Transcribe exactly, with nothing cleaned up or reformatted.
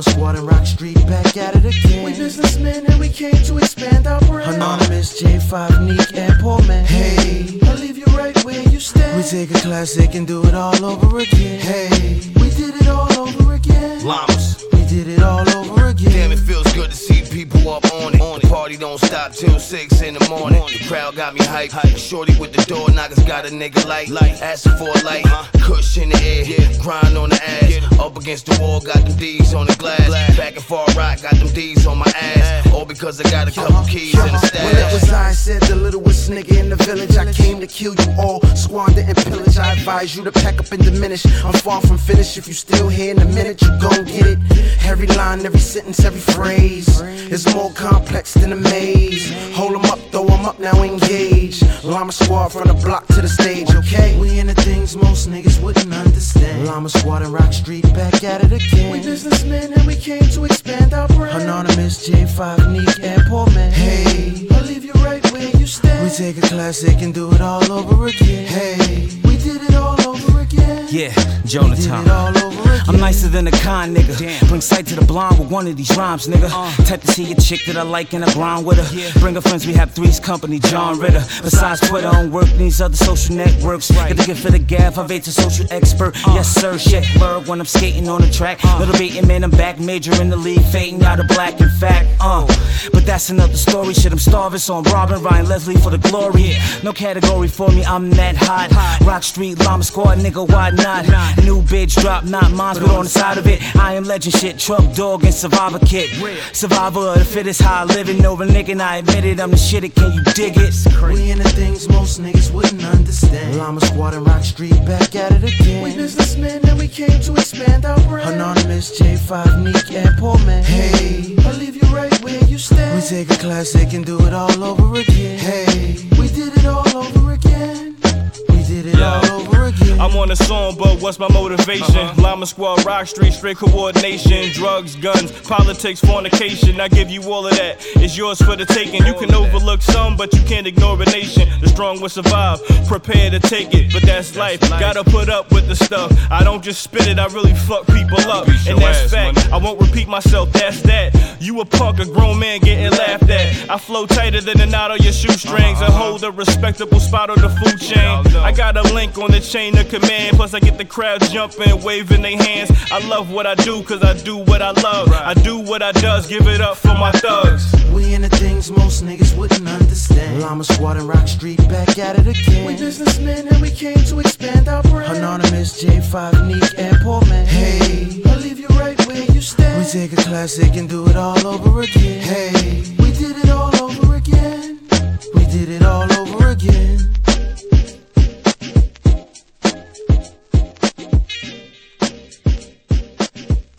Llama Squad and Rock Street back at it again. We businessmen and we came to expand our brand. Anonymous, J five, Neek, and Poor Man. Hey, I'll leave you right where you stand. we take a classic and do it all over again. Hey, we did it all over again. Llamas. We did it all over again. Damn, it feels good to see people up on it. The party don't stop till six in the morning. The crowd got me hyped. Shorty with the door knockers got a nigga light. Asking for a light. Cush in the air. Grind on the ass. Up against the wall, got them D's on the glass. Back and far right, got them D's on my ass. All because I got a couple keys in the stash. Well, it was I said, the littlest nigga in the village. I came to kill you all, squander and pillage. I advise you to pack up and diminish. I'm far from finished. If you still here in a minute, you gon' get it. Every line, every sentence, every phrase is more complex than a maze. Hold 'em up, throw 'em up, now engage. Llama Squad from the block to the stage, okay? We into things most niggas wouldn't understand. Llama Squad and Rock Street back at it again. We businessmen and we came to expand our brand. Anonymous, J five, Neek, and Poor Man. Hey, I'll leave you right where you stand. we take a classic and do it all over again. Hey, we did it all over again. Yeah, we Jonah did Tom. it all over again. I'm nicer than a con nigga. Damn. Bring sight to the blind with one of these rhymes, nigga. Uh. Type to see a chick that I like and I grind with her. Yeah. Bring her friends, we have three's company, John Ritter. Besides Twitter, I don't work these other social networks. Right. Get the gift for the gaff, I a social expert. Uh. Yes, sir, shit blurred when I'm skating on the track. Uh. Little baiting, man, I'm back, major in the league, fading out of black, in fact. Uh. But that's another story. Shit, I'm starving, so I'm robbing Ryan Leslie for the glory. Yeah. No category for me, I'm that hot. hot. Rock Street, Llama Squad, nigga, why not? Nah. New bitch drop, not mine, but on the side of it, I am legend shit, truck dog and survivor kid. Survivor of the fittest, how I living over nigga, and I admit it, I'm the shit, it, can you dig it? We into things most niggas wouldn't understand. Llama Squad and Rock Street back at it again. We businessmen and we came to expand our brand. Anonymous, J five, Neek, and Poor Man. Hey, I'll leave you right where you stand. we take a classic and do it all over again. Hey, we did it all over again. we did it Yo. all over again. I'm on a song, but what's my motivation? Uh-huh. Llama Squad, Rock Street, straight coordination. Drugs, guns, politics, fornication. I give you all of that. It's yours for the taking. You can overlook some, but you can't ignore a nation. The strong will survive. Prepare to take it, but that's life. Gotta put up with the stuff. I don't just spit it, I really fuck people up. And that's fact. I won't repeat myself, that's that. You a punk, a grown man getting laughed at. I flow tighter than a knot on your shoestrings and hold a respectable spot on the food chain. I got a link on the chain of command. Plus I get the crowd jumping, waving their hands. I love what I do, cause I do what I love. I do what I does, give it up for my thugs. We into things most niggas wouldn't understand. Llama Squad and Rock Street back at it again. We businessmen and we came to expand our brand. Anonymous, J five, Neek, and Poor Man. Hey, I'll leave you right where you stand. we take a classic and do it all over again. Hey,